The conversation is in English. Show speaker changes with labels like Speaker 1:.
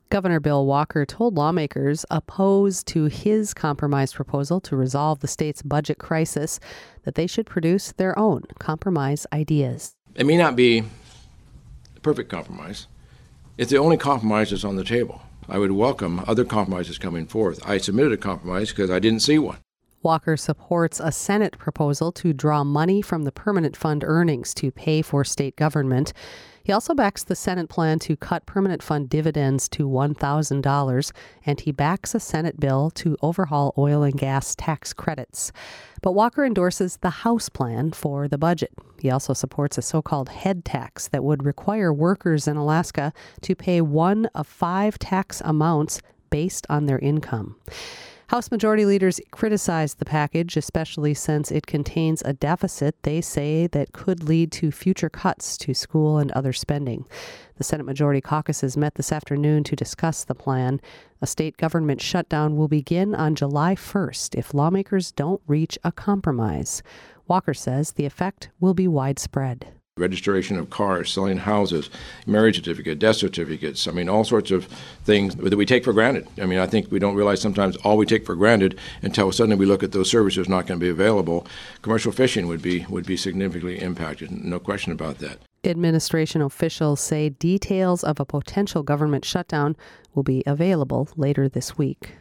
Speaker 1: Governor Bill Walker told lawmakers opposed to his compromise proposal to resolve the state's budget crisis that they should produce their own compromise ideas.
Speaker 2: It may not be a perfect compromise. It's the only compromise that's on the table. I would welcome other compromises coming forth. I submitted a compromise because I didn't see one.
Speaker 1: Walker supports a Senate proposal to draw money from the permanent fund earnings to pay for state government. He also backs the Senate plan to cut permanent fund dividends to $1,000, and he backs a Senate bill to overhaul oil and gas tax credits. But Walker endorses the House plan for the budget. He also supports a so-called head tax that would require workers in Alaska to pay one of 5 tax amounts based on their income. House Majority leaders criticized the package, especially since it contains a deficit they say that could lead to future cuts to school and other spending. The Senate Majority caucuses met this afternoon to discuss the plan. A state government shutdown will begin on July 1st if lawmakers don't reach a compromise. Walker says the effect will be widespread.
Speaker 2: Registration of cars, selling houses, marriage certificate, death certificates, all sorts of things that we take for granted. I think we don't realize sometimes all we take for granted until suddenly we look at those services not going to be available. Commercial fishing would be significantly impacted, no question about that.
Speaker 1: Administration officials say details of a potential government shutdown will be available later this week.